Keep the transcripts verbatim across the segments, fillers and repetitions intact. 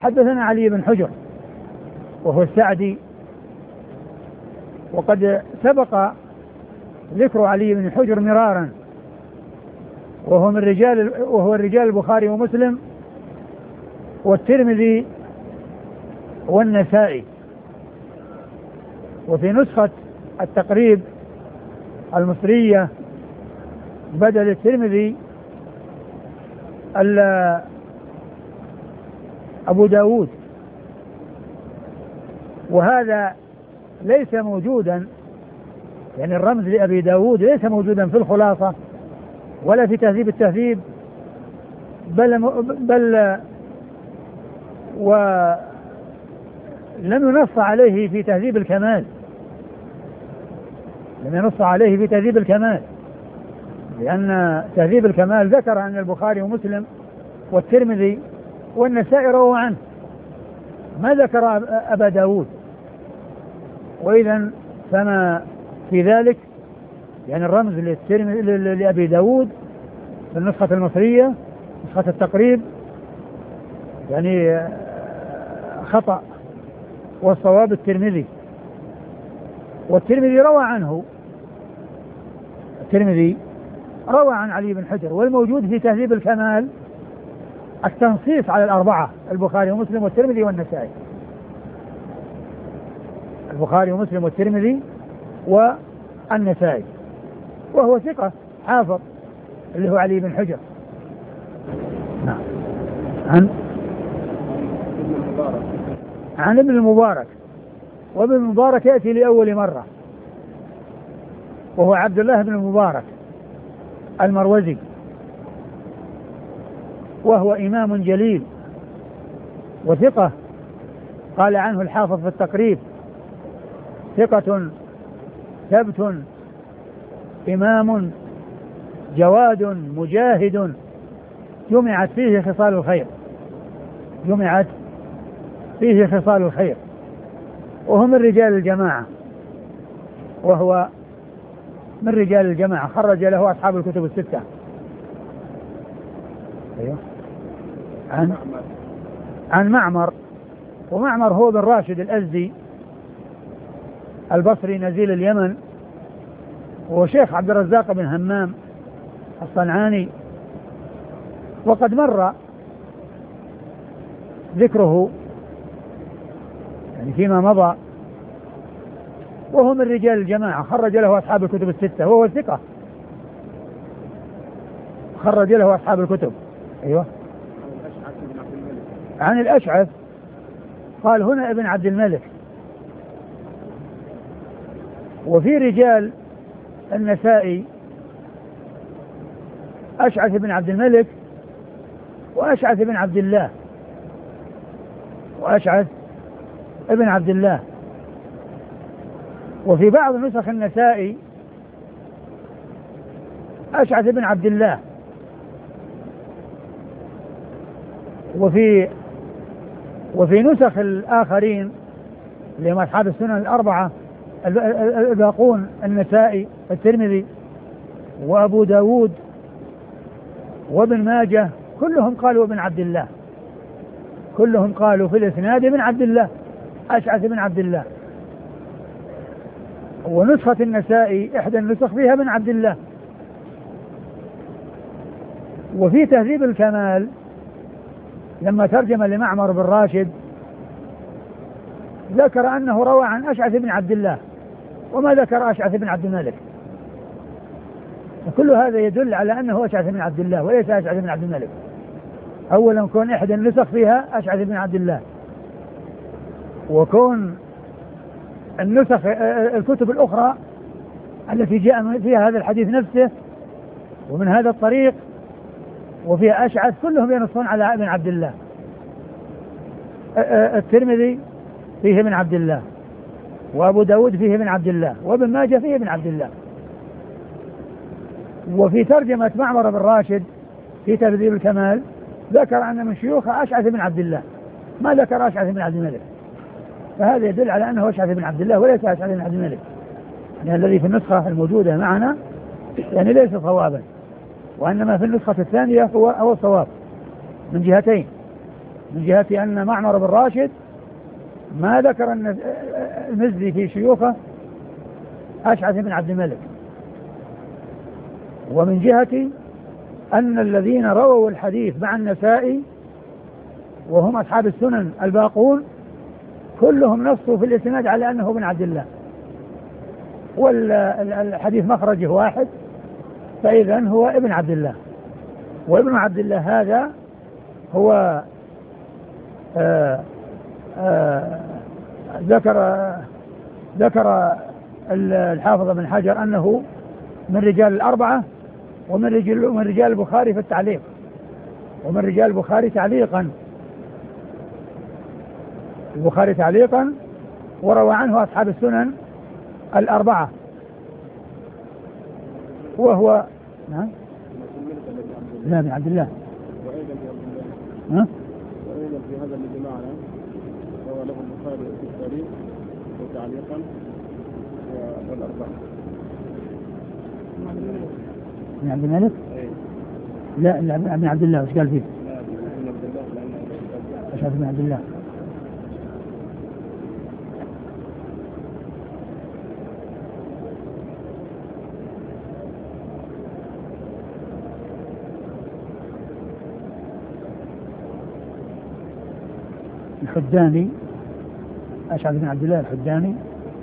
حدثنا علي بن حجر وهو السعدي، وقد سبق ذكر علي بن حجر مرارا، وهو من رجال وهو الرجال البخاري ومسلم والترمذي والنسائي. وفي نسخة التقريب المصرية بدل الترمذي أبو داود، وهذا ليس موجودا، يعني الرمز لأبي داود ليس موجودا في الخلاصة ولا في تهذيب التهذيب، بل, بل ولم ينص عليه في تهذيب الكمال، لم ينص عليه في تهذيب الكمال، لأن تهذيب الكمال ذكر أن البخاري ومسلم والترمذي والنسائي رووا عنه، ما ذكر أبا داود. وإذا فما في ذلك يعني الرمز لأبي داود في النسخة المصرية نسخة التقريب يعني خطأ، والصواب الترمذي، والترمذي روى عنه، الترمذي روى عن علي بن حجر. والموجود في تهذيب الكمال التنصيص على الأربعة، البخاري ومسلم والترمذي والنسائي، البخاري ومسلم والترمذي والنسائي، وهو ثقة حافظ اللي هو علي بن حجر. نعم. عن عن ابن المبارك، وابن المبارك يأتي لأول مرة، وهو عبد الله بن المبارك المروزي، وهو إمام جليل وثقة، قال عنه الحافظ في التقريب ثقة ثبت إمام جواد مجاهد جمعت فيه خصال الخير، جمعت فيه خصال الخير، وهو من رجال الجماعة، وهو من رجال الجماعة، خرج له أصحاب الكتب الستة. أيوه. عن عن معمر، ومعمر هو بن راشد الأزدي البصري نزيل اليمن، وشيخ عبد الرزاق بن همام الصنعاني، وقد مر ذكره يعني فيما مضى، وهو من رجال الجماعة، خرج له أصحاب الكتب الستة، وهو الثقة خرج له أصحاب الكتب. أيوة. عن الأشعث قال هنا ابن عبد الملك. وفي رجال النسائي أشعث بن عبد الملك وأشعث بن عبد الله، وأشعث ابن عبد الله. وفي بعض نسخ النسائي أشعث بن عبد الله، وفي وفي نسخ الآخرين اللي هم أصحاب السنن الأربعة الباقون النسائي الترمذي وأبو داود وابن ماجه كلهم قالوا ابن عبد الله، كلهم قالوا في الإسناد ابن عبد الله، أشعث بن عبد الله. ونسخة النسائي إحدى النسخ فيها ابن عبد الله. وفي تهذيب الكمال لما ترجم لمعمر بن راشد ذكر أنه روى عن أشعث بن عبد الله، وما ذكر أشعث بن عبد الملك، وكل هذا يدل على أنه أشعث بن عبد الله وليس أشعث بن عبد الملك. أولا كون إحدى النسخ فيها أشعث بن عبد الله، وكون النسخ الكتب الأخرى التي جاء فيها هذا الحديث نفسه ومن هذا الطريق وفيها أشعث كلهم ينصون على ابن عبد الله. الترمذي فيه ابن عبد الله، وأبو داود فيه ابن عبد الله، وابن ماجه فيه ابن عبد الله. وفي ترجمة معمر بن راشد في تهذيب الكمال ذكر أن من شيوخه أشعث بن عبد الله، ما ذكر أشعث بن عبد الملك، فهذا يدل على أنه أشعث بن عبد الله وليس أشعث بن عبد الملك، يعني الذي في النسخة الموجودة معنا يعني ليس صوابا، وإنما في النسخة الثانية هو هو الصواب من جهتين. من جهة أن معمر بن راشد ما ذكر أن المزي في شيوخه أشعث بن عبد الملك، ومن جهة أن الذين رووا الحديث مع النسائي وهم أصحاب السنن الباقون كلهم نصوا في الإسناد على أنه ابن عبد الله، والحديث مخرجه واحد، فإذا هو ابن عبد الله. وابن عبد الله هذا هو آآ آآ ذكر ذكر الحافظ بن حجر أنه من رجال الأربعة ومن رجال من رجال البخاري في التعليق، ومن رجال البخاري تعليقا، البخاري تعليقا، وروى عنه أصحاب السنن الأربعة. وهو نعم لا بن عبد الله. ها؟ وأيضا في هذا الذي معنا روى له البخاري في التاريخ وتعليقا والأربعة. بن عبد الملك؟ لا ابن عبد الله. وش قال فيه؟ أشهد بن عبد الله. الحداني، أشعث بن عبد الله الحداني.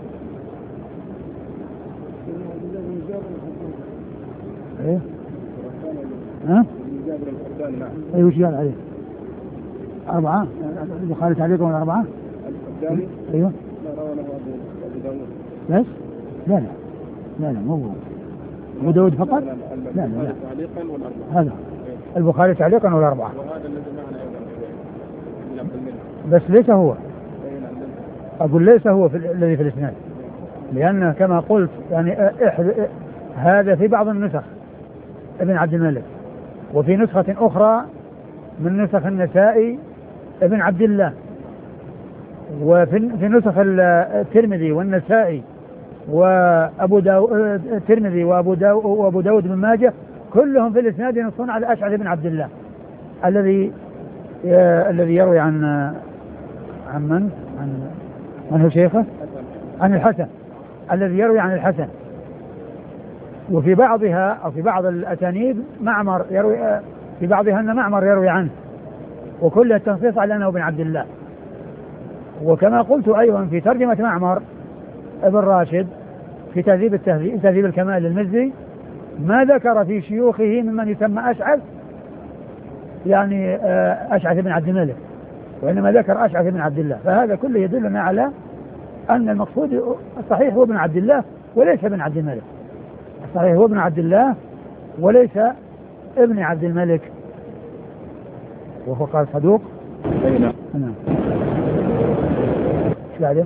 ايه ها؟ ايه وش قال عليه؟ أربعة البخاري تعليقا ولا أربعة؟ الحداني ايوه لا روى له أبو داود بس؟ لا لا لا لا مو أبو داود فقط؟ لا لا لا لا تعليقا والأربعة هذا البخاري تعليقا والأربعة. وهذا الذي معنا أيضا من عبد الملك، بس ليس هو، أقول ليس هو في الذي في الإسناد، لأن كما قلت يعني هذا في بعض النسخ ابن عبد الملك، وفي نسخة أخرى من نسخ النسائي ابن عبد الله، وفي نسخ الترمذي والنسائي وأبو داود الترمذي وأبو داود وأبو داود بن ماجه كلهم في الإسناد ينصون على أشعث بن عبد الله الذي الذي يروي عن عن من عن من هو شيخه؟ عن الحسن، الذي يروي عن الحسن. وفي بعضها أو في بعض الأسانيد معمر يروي، في بعضها أن معمر يروي عنه، وكل التنصيص على أنه ابن عبد الله. وكما قلت أيضا في ترجمة معمر ابن راشد في تهذيب التهذيب تهذيب الكمال للمزي ما ذكر في شيوخه ممن يسمى أشعث يعني أشعث بن عبد الملك، وإنما ذكر أشعث بن عبد الله. فهذا كله يدلنا على أن المقصود الصحيح هو ابن عبد الله وليس ابن عبد الملك. الصحيح هو ابن عبد الله وليس ابن عبد الملك. وهو قال صدوق. نعم. نعم. ايش بعده؟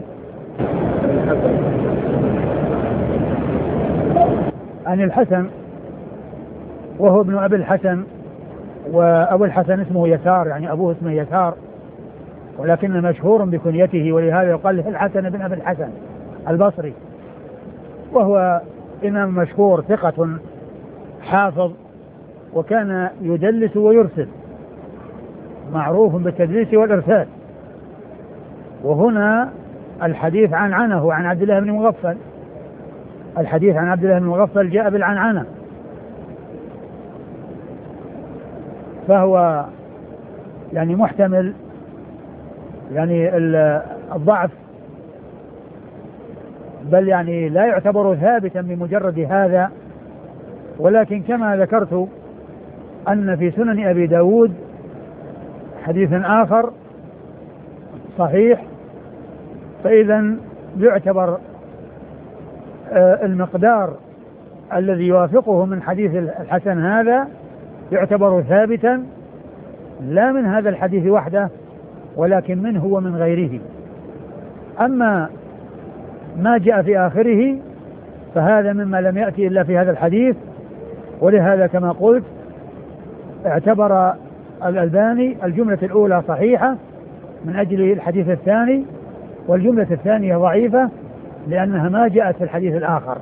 عن الحسن وهو ابن أبي الحسن، وأبو الحسن اسمه يسار، يعني أبوه اسمه يسار، ولكن مشهور بكنيته، ولهذا يقال له الحسن بن أبي الحسن البصري، وهو إمام مشهور ثقة حافظ، وكان يدلس ويرسل، معروف بالتدليس والإرسال. وهنا الحديث عن عنه عن عبد الله بن مغفل، الحديث عن عبد الله بن مغفل جاء بالعنعنة، فهو يعني محتمل يعني الضعف، بل يعني لا يعتبر ثابتا بمجرد هذا. ولكن كما ذكرت أن في سنن أبي داود حديث آخر صحيح، فإذا يعتبر المقدار الذي يوافقه من حديث الحسن هذا يعتبر ثابتا، لا من هذا الحديث وحده ولكن منه ومن غيره. أما ما جاء في آخره فهذا مما لم يأتي إلا في هذا الحديث، ولهذا كما قلت اعتبر الألباني الجملة الأولى صحيحة من أجل الحديث الثاني، والجملة الثانية ضعيفة لأنها ما جاءت في الحديث الآخر.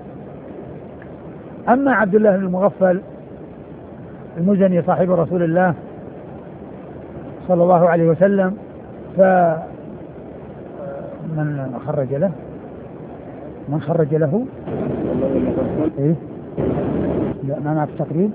أما عبد الله بن المغفل المزني صاحب رسول الله صلى الله عليه وسلم. ف من خرج له من خرج له إيه؟ لا ما معك تقريب.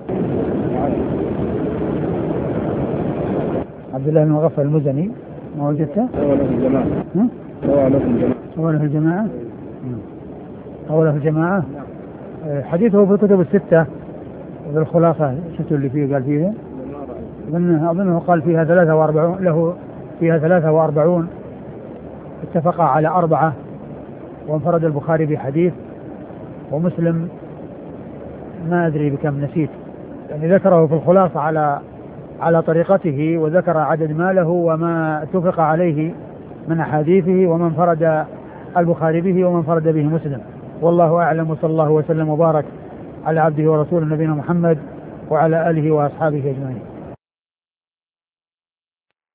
عبد الله بن مغفل المزني ما وجدته؟ رواه له الجماعة. رواه له الجماعة. رواه له الجماعة. رواه له الجماعة. حديثه في الكتب الستة بالخلاصة شفتوا اللي فيه قال فيه أظنه, أظنه قال فيها ثلاثة وأربعون له فيها ثلاثة وأربعون اتفق على أربعة، وانفرد البخاري بحديث ومسلم ما أدري بكم نسيت، يعني ذكره في الخلاصة على على طريقته، وذكر عدد ما له وما اتفق عليه من أحاديثه ومن انفرد البخاري به ومن انفرد به مسلم. والله أعلم، وصلى الله وسلم وبارك على عبده ورسوله نبينا محمد وعلى آله وأصحابه أجمعين.